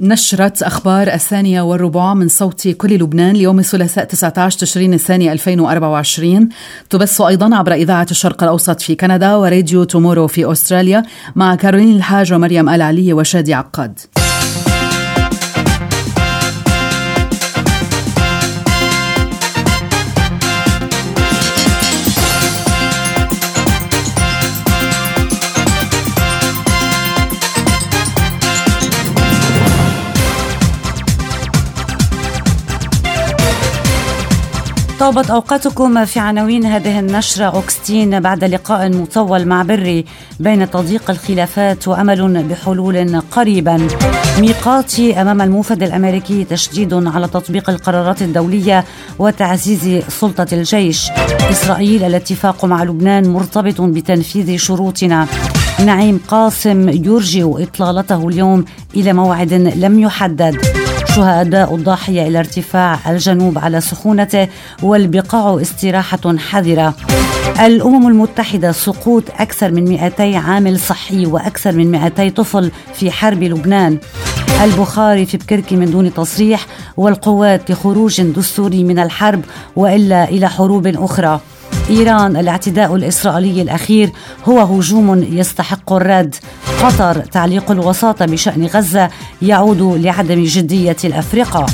نشرة أخبار 1:15 من صوت كل لبنان ليوم الثلاثاء 19 تشرين الثاني 2024 تبث أيضا عبر إذاعة الشرق الأوسط في كندا وراديو تومورو في أستراليا مع كارولين الحاج ومريم آل علي وشادي عقاد. طابت أوقاتكم في عناوين هذه النشرة. أوغستين بعد لقاء مطول مع بري بين تضييق الخلافات وأمل بحلول قريبا. ميقاتي أمام الموفد الأمريكي تشديد على تطبيق القرارات الدولية وتعزيز سلطة الجيش. إسرائيل الاتفاق مع لبنان مرتبط بتنفيذ شروطنا. نعيم قاسم يرجئ إطلالته اليوم إلى موعد لم يحدد. شهداء الضاحية إلى ارتفاع الجنوب على سخونته والبقاع استراحة حذرة. الأمم المتحدة سقوط أكثر من 200 عامل صحي وأكثر من 200 طفل في حرب لبنان. البخاري في بكركي من دون تصريح والقوات لخروج دستوري من الحرب وإلا إلى حروب أخرى. إيران الاعتداء الإسرائيلي الأخير هو هجوم يستحق الرد. قطر تعليق الوساطة بشأن غزة يعود لعدم جدية الأفرقة.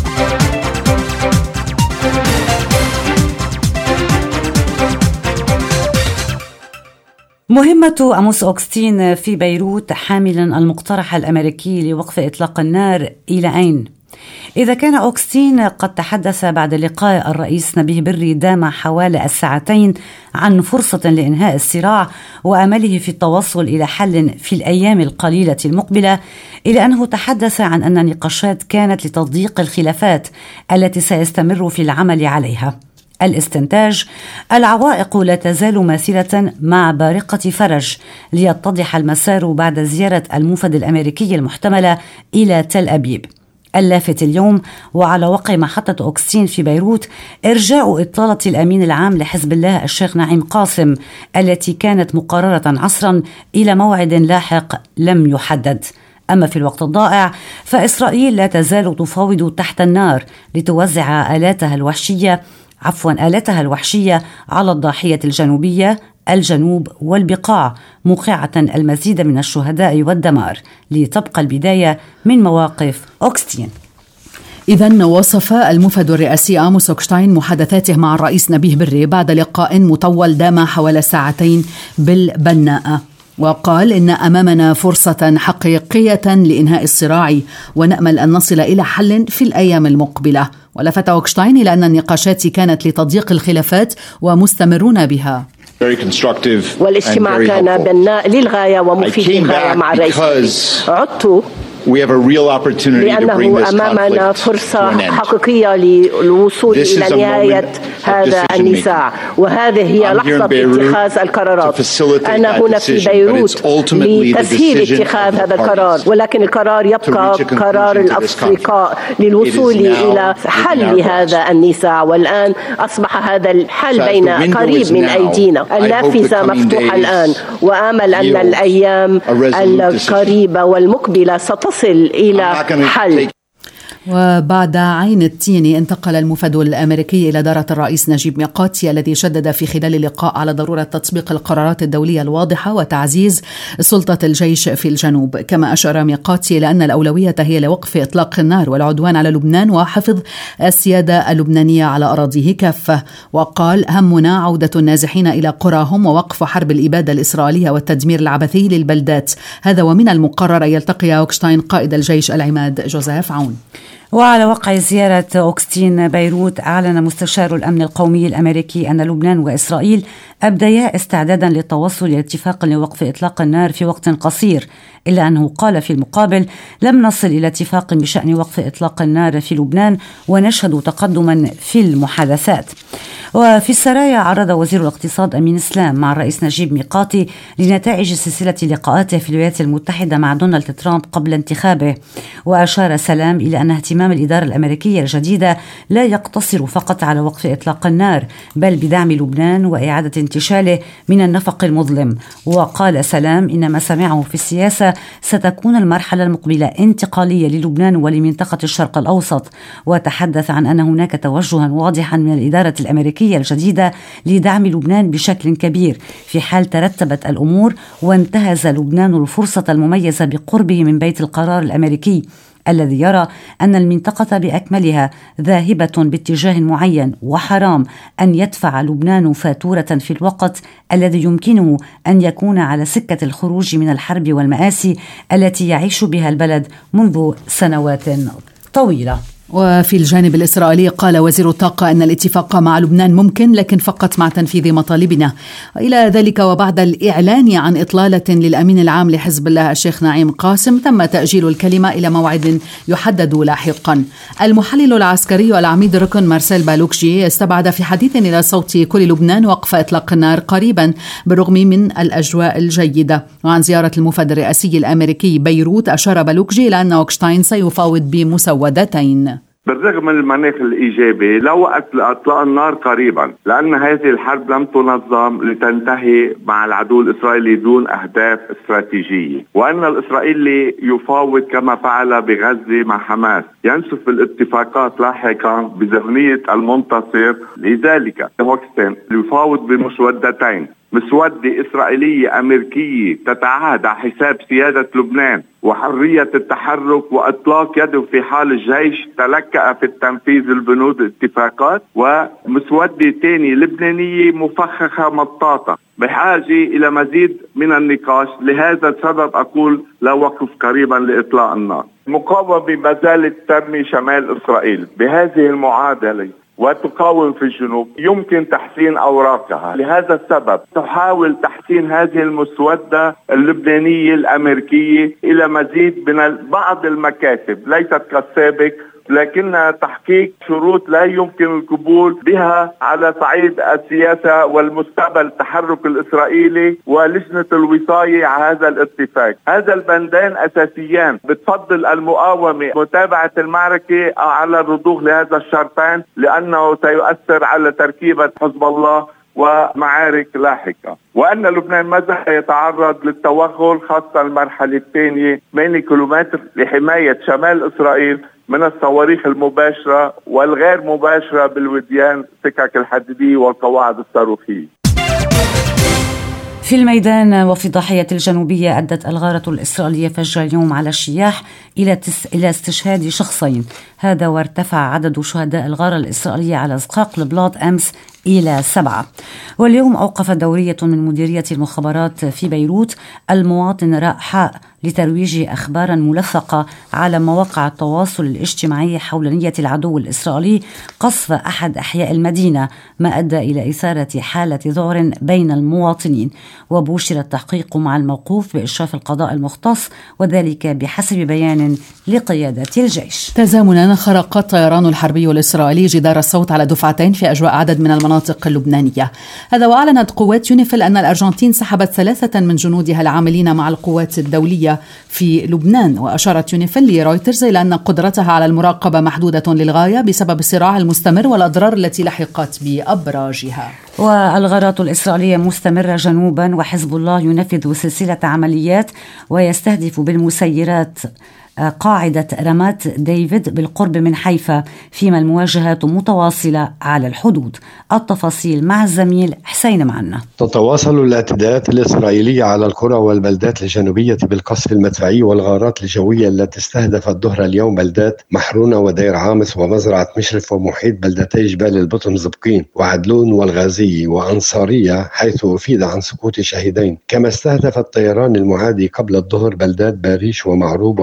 مهمة أموس أوغستين في بيروت حاملا المقترح الأمريكي لوقف إطلاق النار إلى أين؟ إذا كان أوغستين قد تحدث بعد لقاء الرئيس نبيه بري دام حوالي الساعتين عن فرصة لإنهاء الصراع وأمله في التوصل إلى حل في الأيام القليلة المقبلة، إلى أنه تحدث عن أن النقاشات كانت لتضييق الخلافات التي سيستمر في العمل عليها. الاستنتاج: العوائق لا تزال ماثلة مع بارقة فرج ليتضح المسار بعد زيارة الموفد الأمريكي المحتملة إلى تل أبيب. اللافت اليوم وعلى وقع محطة أوغستين في بيروت إرجاء إطلالة الأمين العام لحزب الله الشيخ نعيم قاسم التي كانت مقررة عصرا إلى موعد لاحق لم يحدد. أما في الوقت الضائع فإسرائيل لا تزال تفاوض تحت النار لتوزع آلاتها الوحشية على الضاحية الجنوبية، الجنوب والبقاع، موقعة المزيد من الشهداء والدمار لتبقى البداية من مواقف أوغستين. إذن وصف الموفد الرئاسي آموس أوغشتاين محادثاته مع الرئيس نبيه بري بعد لقاء مطول دام حوالي ساعتين بالبناءة، وقال إن أمامنا فرصة حقيقية لإنهاء الصراع ونأمل أن نصل إلى حل في الأيام المقبلة. ولفت أوغشتاين إلى أن النقاشات كانت لتضييق الخلافات ومستمرون بها. والاجتماع كان بناء للغاية ومفيد للغاية مع الرئيس. عدت لأنه أمامنا فرصة حقيقية للوصول إلى نهاية هذا النزاع، وهذه هي لحظة اتخاذ القرارات. أنا هنا في بيروت لتسهيل اتخاذ هذا القرار، ولكن القرار يبقى قرار الأفرقاء للوصول إلى حل لهذا النزاع، والآن أصبح هذا الحل قريب من أيدينا. النافذة مفتوحة الآن، وآمل أن الأيام القريبة والمقبلة تصل إلى حل. وبعد عين التين انتقل الموفد الأمريكي إلى دارة الرئيس نجيب ميقاتي الذي شدد في خلال اللقاء على ضرورة تطبيق القرارات الدولية الواضحة وتعزيز سلطة الجيش في الجنوب. كما أشار ميقاتي إلى أن الأولوية هي لوقف إطلاق النار والعدوان على لبنان وحفظ السيادة اللبنانية على أراضيه كافة. وقال: همنا عودة النازحين إلى قراهم ووقف حرب الإبادة الإسرائيلية والتدمير العبثي للبلدات. هذا ومن المقرر أن يلتقي أوغشتاين قائد الجيش العماد جوزيف عون. وعلى وقع زيارة أوغستين بيروت، أعلن مستشار الأمن القومي الأمريكي أن لبنان وإسرائيل أبديا استعدادا للتوصل إلى اتفاق لوقف إطلاق النار في وقت قصير، إلا أنه قال في المقابل: لم نصل إلى اتفاق بشأن وقف إطلاق النار في لبنان ونشهد تقدما في المحادثات. وفي السرايا عرض وزير الاقتصاد أمين سلام مع الرئيس نجيب ميقاتي لنتائج سلسلة لقاءاته في الولايات المتحدة مع دونالد ترامب قبل انتخابه. وأشار سلام إلى أن اهتمام الإدارة الأمريكية الجديدة لا يقتصر فقط على وقف إطلاق النار، بل بدعم لبنان وإعادة انتشاله من النفق المظلم. وقال سلام إن ما سمعه في السياسة ستكون المرحلة المقبلة انتقالية للبنان ولمنطقة الشرق الأوسط، وتحدث عن أن هناك توجها واضحا من الإدارة الأمريكية الجديدة لدعم لبنان بشكل كبير في حال ترتبت الأمور وانتهز لبنان الفرصة المميزة بقربه من بيت القرار الأمريكي الذي يرى أن المنطقة بأكملها ذاهبة باتجاه معين، وحرام أن يدفع لبنان فاتورة في الوقت الذي يمكنه أن يكون على سكة الخروج من الحرب والمآسي التي يعيش بها البلد منذ سنوات طويلة. وفي الجانب الإسرائيلي قال وزير الطاقة أن الاتفاق مع لبنان ممكن، لكن فقط مع تنفيذ مطالبنا. وإلى ذلك وبعد الإعلان عن إطلالة للأمين العام لحزب الله الشيخ نعيم قاسم، تم تأجيل الكلمة إلى موعد يحدد لاحقا. المحلل العسكري والعميد ركن مارسيل بالوكجي استبعد في حديث إلى صوت كل لبنان وقف إطلاق النار قريبا بالرغم من الأجواء الجيدة. وعن زيارة المفد الرئاسي الأمريكي بيروت، أشار بالوكجي إلى أن أوكشتاين سيفاوض بمسودتين. بالرغم من المناخ الإيجابي لا وقت لإطلاق النار قريبا، لأن هذه الحرب لم تنظم لتنتهي مع العدو الإسرائيلي دون أهداف استراتيجية، وأن الإسرائيلي يفاوض كما فعل بغزة مع حماس، ينسف الاتفاقات لاحقا بذهنية المنتصر. لذلك هوكستين يفاوض بمسودتين: مسودة إسرائيلية أمريكية تتعهد على حساب سيادة لبنان وحرية التحرك وإطلاق يده في حال الجيش تلكأ في التنفيذ البنود الاتفاقات، ومسودة تانية لبنانية مفخخة مطاطة بحاجة إلى مزيد من النقاش. لهذا السبب أقول لا وقف قريبا لإطلاق النار. المقاومة ما زالت ترمي شمال إسرائيل بهذه المعادلة وتقاوم في الجنوب، يمكن تحسين أوراقها. لهذا السبب تحاول تحسين هذه المسودة اللبنانية الأمريكية إلى مزيد من بعض المكاسب، ليست كالسابق، لكنها تحقيق شروط لا يمكن القبول بها على صعيد السياسة والمستقبل التحرك الإسرائيلي ولجنة الوصاية على هذا الاتفاق. هذا البندان أساسيان. بتفضل المقاومة متابعة المعركة على الرضوخ لهذا الشرطين، لأنه سيؤثر على تركيبة حزب الله ومعارك لاحقة، وأن لبنان ما زال يتعرض للتوغل، خاصة المرحلة الثانية 8 كيلومتر لحماية شمال إسرائيل من الصواريخ المباشرة والغير مباشرة بالوديان، سكك الحديدية والقواعد الصاروخية. في الميدان وفي ضاحية الجنوبية، أدت الغارة الإسرائيلية فجر اليوم على الشياح إلى استشهاد شخصين، هذا وارتفع عدد شهداء الغارة الإسرائيلية على زقاق البلاط أمس إلى 7. واليوم أوقف دورية من مديرية المخابرات في بيروت المواطن راء لترويج أخبارا ملفقة على مواقع التواصل الاجتماعي حول نية العدو الإسرائيلي قصف أحد أحياء المدينة، ما أدى إلى إثارة حالة ذعر بين المواطنين. وبوشر التحقيق مع الموقوف بإشراف القضاء المختص، وذلك بحسب بيان لقيادة الجيش. تزامنا خرق الطيران الحربي الإسرائيلي جدار الصوت على دفعتين في أجواء عدد من المناطق اللبنانية. هذا وأعلنت قوات يونيفيل أن الأرجنتين سحبت 3 من جنودها العاملين مع القوات الدولية في لبنان. وأشارت يونيفيل لرويترز إلى أن قدرتها على المراقبة محدودة للغاية بسبب الصراع المستمر والأضرار التي لحقت بأبراجها. والغارات الإسرائيلية مستمرة جنوبا، وحزب الله ينفذ سلسلة عمليات ويستهدف بالمسيرات قاعدة رمات ديفيد بالقرب من حيفا، فيما المواجهات متواصلة على الحدود. التفاصيل مع الزميل حسين معنا. تتواصل الاعتداءات الإسرائيلية على القرى والبلدات الجنوبية بالقصف المدفعي والغارات الجوية التي استهدفت ظهر اليوم بلدات محرونة ودير عامس ومزرعة مشرف ومحيط بلدتي جبال البطن زبقين وعدلون والغازية وأنصارية، حيث أفيد عن سقوط شهيدين. كما استهدف الطيران المعادي قبل الظهر بلدات باريش ومعروب ومدينة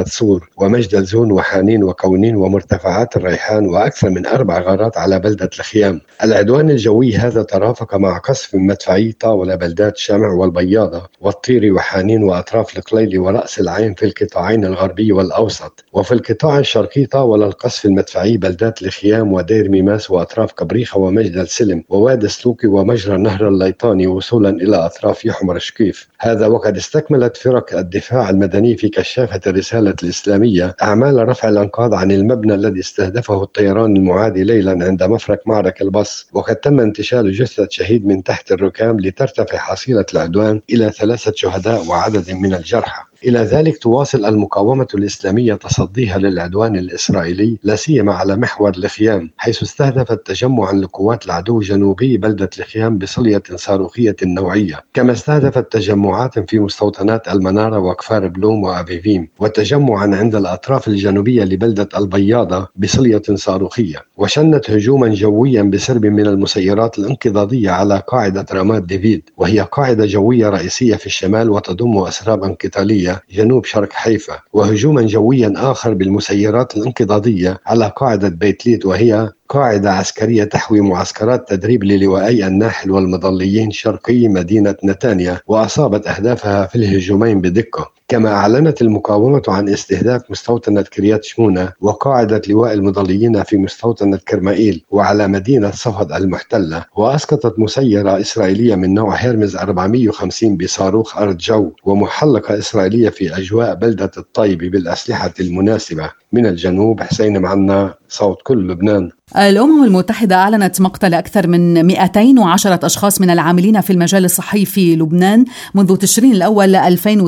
صور ومجدل زون وحانين وكونين ومرتفعات الريحان وأكثر من 4 غارات على بلدة الخيام. العدوان الجوي هذا ترافق مع قصف مدفعي طاول بلدات شمع والبياضة والطيري وحانين وأطراف القليلي ورأس العين في القطاعين الغربي والأوسط، وفي القطاع الشرقي طاول القصف المدفعي بلدات الخيام ودير ميماس وأطراف كبريخة ومجدل سلم ووادي سلوكي ومجرى النهر الليطاني وصولا إلى أطراف يحمر شكيف. هذا وقد استكملت فرق الدفاع المدني في كشافة الرسالة الإسلامية أعمال رفع الأنقاض عن المبنى الذي استهدفه الطيران المعادي ليلا عند مفرق معرك البص، وقد تم انتشال جثة شهيد من تحت الركام لترتفع حصيلة العدوان إلى 3 شهداء وعدد من الجرحى. إلى ذلك تواصل المقاومة الإسلامية تصديها للعدوان الإسرائيلي لا سيما على محور الخيام، حيث استهدفت تجمعا لقوات العدو جنوبي بلدة الخيام بصلية صاروخية نوعية، كما استهدفت تجمعات في مستوطنات المنارة وكفار بلوم وأفيفيم، وتجمعا عند الأطراف الجنوبية لبلدة البياضة بصلية صاروخية، وشنت هجوما جويا بسرب من المسيرات الانقضاضية على قاعدة رامات ديفيد، وهي قاعدة جوية رئيسية في الشمال وتضم أسرابا قتالية جنوب شرق حيفا، وهجوما جويا آخر بالمسيرات الانقضاضية على قاعدة بيت ليد، وهي قاعدة عسكرية تحوي معسكرات تدريب للواءي الناحل والمظليين شرقي مدينة نتانيا، وأصابت أهدافها في الهجومين بدقة. كما أعلنت المقاومة عن استهداف مستوطنة كريات شمونة وقاعدة لواء المظليين في مستوطنة كرمائيل وعلى مدينة صفد المحتلة، وأسقطت مسيرة إسرائيلية من نوع هيرمز 450 بصاروخ أرض جو، ومحلقة إسرائيلية في أجواء بلدة الطيب بالأسلحة المناسبة. من الجنوب حسين معنا، صوت كل لبنان. الأمم المتحدة أعلنت مقتل أكثر من 210 أشخاص من العاملين في المجال الصحي في لبنان منذ تشرين الأول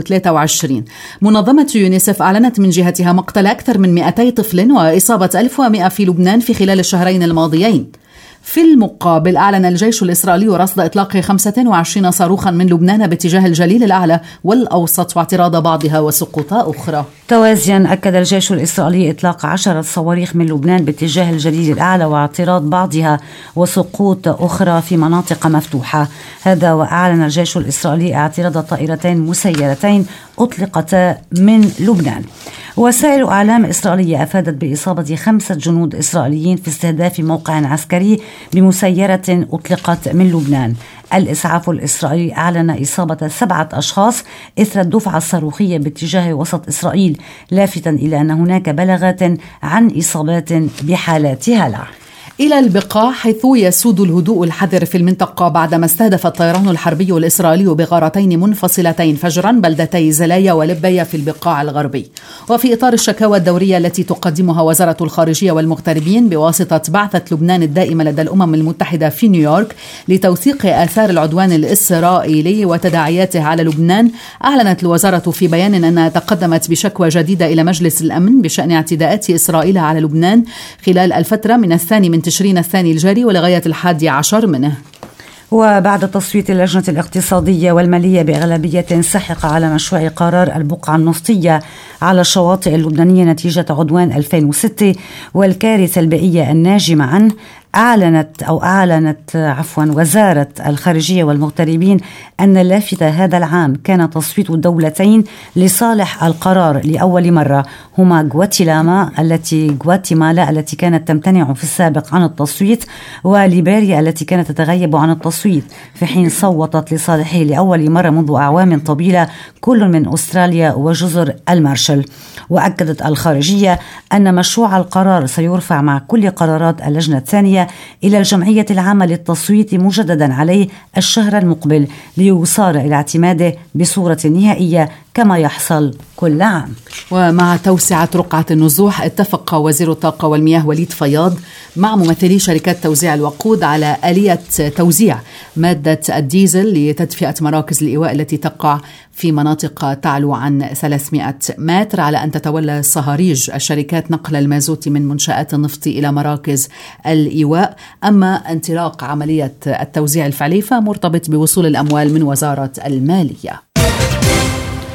2023. منظمة يونيسف أعلنت من جهتها مقتل أكثر من 200 طفل وإصابة 1100 في لبنان في خلال الشهرين الماضيين. في المقابل أعلن الجيش الإسرائيلي رصد إطلاق 25 صاروخا من لبنان باتجاه الجليل الأعلى والأوسط واعتراض بعضها وسقوط أخرى. توازيا أكد الجيش الإسرائيلي إطلاق 10 صواريخ من لبنان باتجاه الجليل الأعلى واعتراض بعضها وسقوط أخرى في مناطق مفتوحة. هذا وأعلن الجيش الإسرائيلي اعتراض طائرتين مسيرتين أطلقتا من لبنان. وسائل أعلام إسرائيلية أفادت بإصابة 5 جنود إسرائيليين في استهداف موقع عسكري بمسيرة أطلقت من لبنان. الإسعاف الإسرائيلي أعلن إصابة 7 أشخاص إثر الدفعة الصاروخية باتجاه وسط إسرائيل، لافتا إلى أن هناك بلاغات عن إصابات بحالات هلع. إلى البقاع حيث يسود الهدوء الحذر في المنطقة بعدما استهدف الطيران الحربي الإسرائيلي بغارتين منفصلتين فجرا بلدتي زلايا ولبيا في البقاع الغربي. وفي إطار الشكاوى الدورية التي تقدمها وزارة الخارجية والمغتربين بواسطة بعثة لبنان الدائمة لدى الأمم المتحدة في نيويورك لتوثيق آثار العدوان الإسرائيلي وتداعياته على لبنان، أعلنت الوزارة في بيان أنها تقدمت بشكوى جديدة إلى مجلس الأمن بشأن اعتداءات إسرائيل على لبنان خلال الفترة من 2 من تشرين الثاني الجاري ولغاية 11 منه. وبعد تصويت اللجنة الاقتصادية والمالية بأغلبية ساحقة على مشروع قرار البقعة النفطية على الشواطئ اللبنانية نتيجة عدوان 2006 والكارثة البيئية الناجمة عنه، أعلنت وزارة الخارجية والمغتربين أن اللافتة هذا العام كان تصويت الدولتين لصالح القرار لأول مرة، هما غواتيمالا التي كانت تمتنع في السابق عن التصويت، وليبيريا التي كانت تتغيب عن التصويت، في حين صوتت لصالحه لأول مرة منذ أعوام طويلة كل من أستراليا وجزر المارشال. وأكدت الخارجية أن مشروع القرار سيرفع مع كل قرارات اللجنة الثانية إلى الجمعية العامة للتصويت مجددا عليه الشهر المقبل ليصار إلى اعتماده بصورة نهائية كما يحصل كل عام. ومع توسعة رقعة النزوح، اتفق وزير الطاقة والمياه وليد فياض مع ممثلي شركات توزيع الوقود على آلية توزيع مادة الديزل لتدفئة مراكز الإيواء التي تقع في مناطق تعلو عن 300 متر، على أن تتولى صهاريج الشركات نقل المازوت من منشآت النفط إلى مراكز الإيواء. أما انطلاق عملية التوزيع الفعلي فمرتبط بوصول الأموال من وزارة المالية.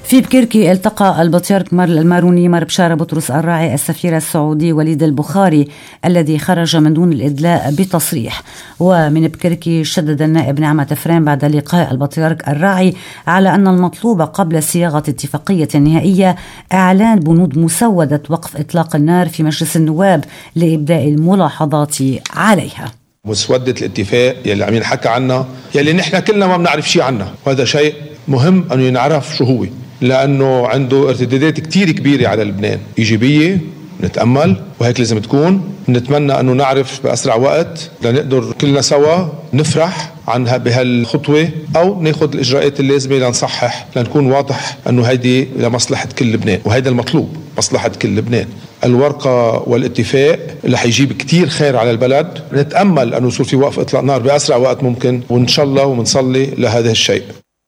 في بكركي التقى البطريرك الماروني مار بشارة بطرس الراعي السفير السعودي وليد البخاري الذي خرج من دون الإدلاء بتصريح. ومن بكركي شدد النائب نعمة فريم بعد لقاء البطريرك الراعي على أن المطلوب قبل صياغة اتفاقية نهائية إعلان بنود مسودة وقف إطلاق النار في مجلس النواب لإبداء الملاحظات عليها. مسودة الاتفاق يلي عم ينحكى عنها يلي نحن كلنا ما بنعرف شيء عنها، وهذا شيء مهم أنه ينعرف شو هو، لأنه عنده ارتدادات كتير كبيرة على لبنان إيجابية. نتأمل وهيك لازم تكون. نتمنى أنه نعرف بأسرع وقت لنقدر كلنا سوا نفرح عنها بهالخطوة أو ناخد الإجراءات اللازمة لنصحح، لنكون واضح أنه هيدي لمصلحة كل لبنان، وهيدا المطلوب مصلحة كل لبنان. الورقة والاتفاق اللي حيجيب كتير خير على البلد. نتأمل أنه يصير في وقف إطلاق نار بأسرع وقت ممكن، وإن شاء الله ومنصلي لهذا الشيء.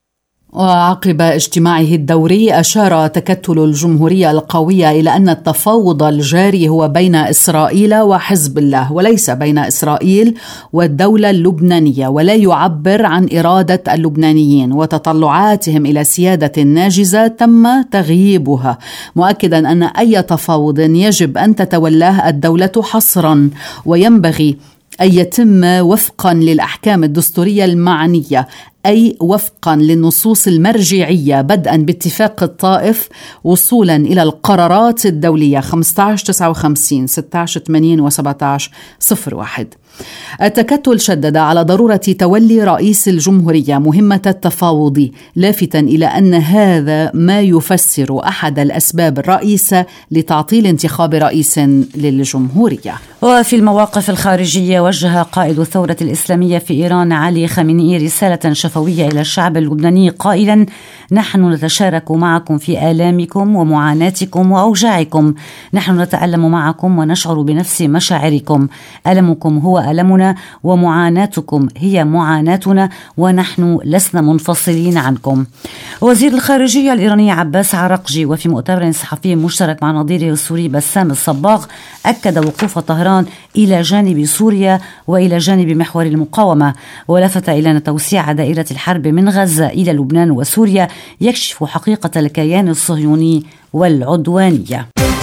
وعقب اجتماعه الدوري أشار تكتل الجمهورية القوية إلى أن التفاوض الجاري هو بين إسرائيل وحزب الله وليس بين إسرائيل والدولة اللبنانية، ولا يعبر عن إرادة اللبنانيين وتطلعاتهم إلى سيادة ناجزة تم تغييبها، مؤكدا أن أي تفاوض يجب أن تتولاه الدولة حصرا، وينبغي أن يتم وفقا للأحكام الدستورية المعنية، أي وفقا للنصوص المرجعية، بدءا باتفاق الطائف وصولا إلى القرارات الدولية 1559 1680 و1701. التكتل شدد على ضرورة تولي رئيس الجمهورية مهمة التفاوض، لافتا إلى أن هذا ما يفسر أحد الأسباب الرئيسة لتعطيل انتخاب رئيس للجمهورية. وفي المواقف الخارجية وجه قائد الثورة الإسلامية في إيران علي خامنئي رسالة شفوية إلى الشعب اللبناني قائلا: نحن نتشارك معكم في آلامكم ومعاناتكم وأوجاعكم، نحن نتألم معكم ونشعر بنفس مشاعركم، ألمكم هو ألمنا ومعاناتكم هي معاناتنا، ونحن لسنا منفصلين عنكم. وزير الخارجية الإيراني عباس عراقجي وفي مؤتمر صحفي مشترك مع نظيره السوري بسام الصباغ أكد وقوف طهران إلى جانب سوريا وإلى جانب محور المقاومة، ولفت إلى أن توسيع دائرة الحرب من غزة إلى لبنان وسوريا يكشف حقيقة الكيان الصهيوني والعدوانية.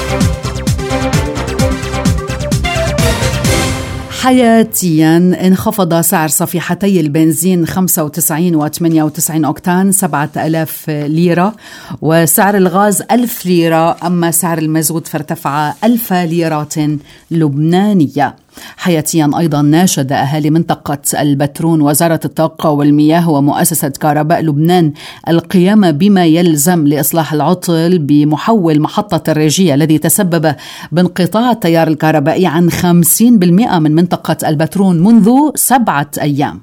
حياتيا انخفض سعر صفيحتي البنزين 95 و98 أوكتان 7000 ليرة، وسعر الغاز 1000 ليرة، أما سعر المازوت فارتفع 1000 ليرة لبنانية. حياتيا أيضا ناشد أهالي منطقة البترون وزارة الطاقة والمياه ومؤسسة كهرباء لبنان القيام بما يلزم لإصلاح العطل بمحول محطة الريجية الذي تسبب بانقطاع التيار الكهربائي عن 50% من منطقة البترون منذ 7 أيام.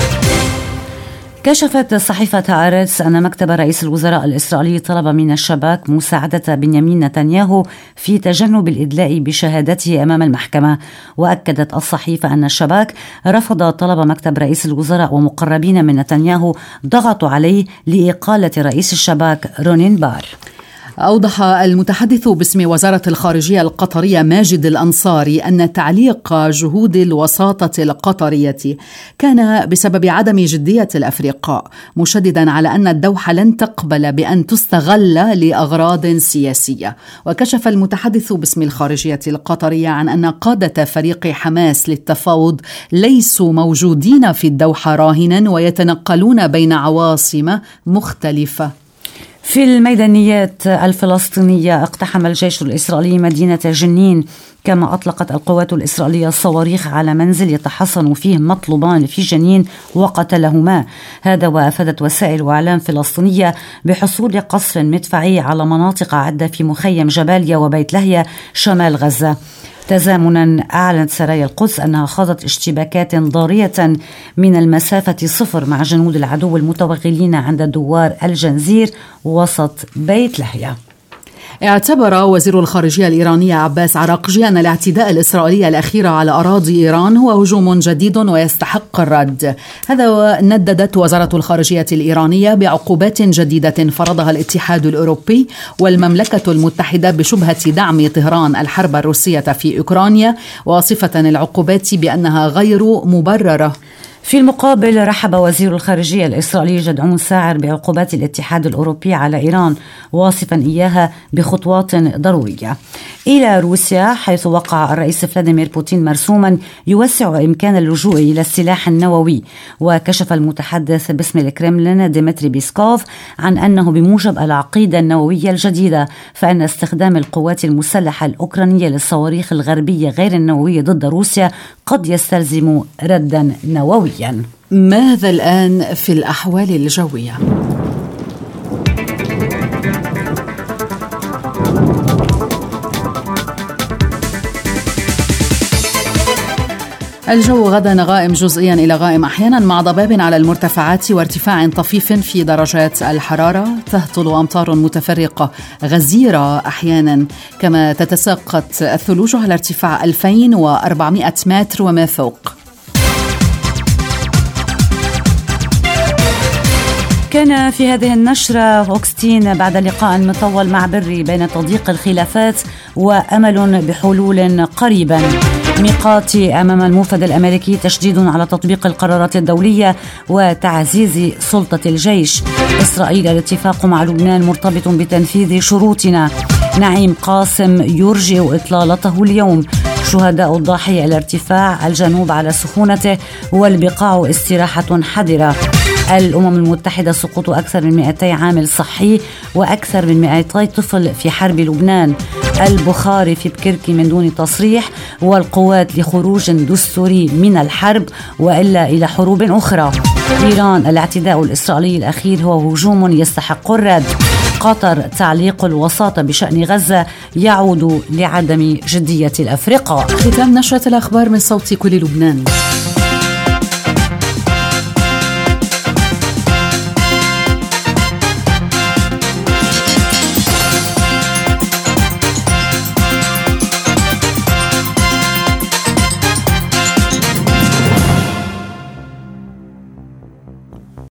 كشفت صحيفة هآرتس أن مكتب رئيس الوزراء الإسرائيلي طلب من الشباك مساعدة بنيامين نتنياهو في تجنب الإدلاء بشهادته أمام المحكمة. وأكدت الصحيفة أن الشباك رفض طلب مكتب رئيس الوزراء ومقربين من نتنياهو ضغطوا عليه لإقالة رئيس الشباك رونين بار. أوضح المتحدث باسم وزارة الخارجية القطرية ماجد الأنصاري أن تعليق جهود الوساطة القطرية كان بسبب عدم جدية الأفرقاء، مشددا على أن الدوحة لن تقبل بأن تستغل لأغراض سياسية. وكشف المتحدث باسم الخارجية القطرية عن أن قادة فريق حماس للتفاوض ليسوا موجودين في الدوحة راهنا ويتنقلون بين عواصم مختلفة. في الميدانيات الفلسطينية اقتحم الجيش الإسرائيلي مدينة جنين، كما أطلقت القوات الإسرائيلية صواريخ على منزل يتحصن فيه مطلوبان في جنين وقتلهما. هذا وأفادت وسائل إعلام فلسطينية بحصول قصف مدفعي على مناطق عدة في مخيم جباليا وبيت لهيا شمال غزة. تزامنا أعلنت سرايا القدس أنها خاضت اشتباكات ضارية من المسافة 0 مع جنود العدو المتوغلين عند دوار الجنزير وسط بيت لهيا. اعتبر وزير الخارجية الإيراني عباس عراقجي أن الاعتداء الإسرائيلي الأخير على أراضي إيران هو هجوم جديد ويستحق الرد. هذا ونددت وزارة الخارجية الإيرانية بعقوبات جديدة فرضها الاتحاد الأوروبي والمملكة المتحدة بشبهة دعم طهران الحرب الروسية في أوكرانيا، وصفة العقوبات بأنها غير مبررة. في المقابل رحب وزير الخارجية الإسرائيلي جدعون ساعر بعقوبات الاتحاد الأوروبي على إيران، واصفا إياها بخطوات ضرورية. إلى روسيا، حيث وقع الرئيس فلاديمير بوتين مرسوما يوسع إمكان اللجوء إلى السلاح النووي. وكشف المتحدث باسم الكرملين ديمتري بيسكوف عن أنه بموجب العقيدة النووية الجديدة فإن استخدام القوات المسلحة الأوكرانية للصواريخ الغربية غير النووية ضد روسيا قد يستلزم ردا نوويا. ماذا الآن في الأحوال الجوية؟ الجو غدا غائم جزئيا إلى غائم أحيانا، مع ضباب على المرتفعات وارتفاع طفيف في درجات الحرارة. تهطل أمطار متفرقة غزيرة أحيانا، كما تتساقط الثلوج على ارتفاع 2400 متر وما فوق. كان في هذه النشرة أوكستين بعد لقاء مطول مع بري بين تضييق الخلافات وأمل بحلول قريبا. ميقاتي أمام الموفد الأمريكي تشديد على تطبيق القرارات الدولية وتعزيز سلطة الجيش. إسرائيل الاتفاق مع لبنان مرتبط بتنفيذ شروطنا. نعيم قاسم يرجئ إطلالته اليوم. شهداء الضاحية الارتفاع الجنوب على سخونته والبقاع استراحة حذرة. الأمم المتحدة سقوط أكثر من 200 عامل صحي وأكثر من 200 طفل في حرب لبنان. البخاري في بكركي من دون تصريح، والقوات لخروج دستوري من الحرب وإلا إلى حروب أخرى. إيران الاعتداء الإسرائيلي الأخير هو هجوم يستحق الرد. قطر تعليق الوساطة بشأن غزة يعود لعدم جدية الأفرقاء. ختام نشرة الأخبار من صوت كل لبنان.